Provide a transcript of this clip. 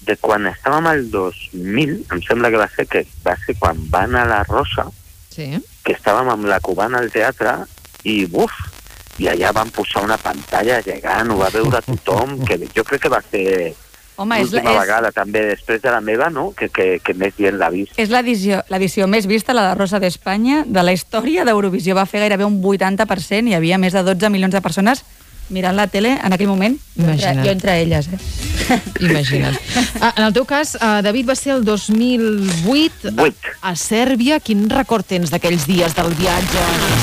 de quan estàvem al 2000, em sembla que va ser quan va anar la Rosa, Sí. que estàvem amb la cubana al teatre, i i allà van posar una pantalla gegant, ho va veure tothom, que jo crec que va ser Home, l'última vegada també, després de la meva, no? que més gent l'ha vist. És l'edició més vista, la de Rosa d'Espanya, de la història d'Eurovisió. Va fer gairebé un 80%, hi havia més de 12 milions de persones mirant la tele en aquell moment, jo entre elles. Imagina't. En el teu cas, David, va ser el 2008 a Sèrbia. Quin record tens d'aquells dies del viatge?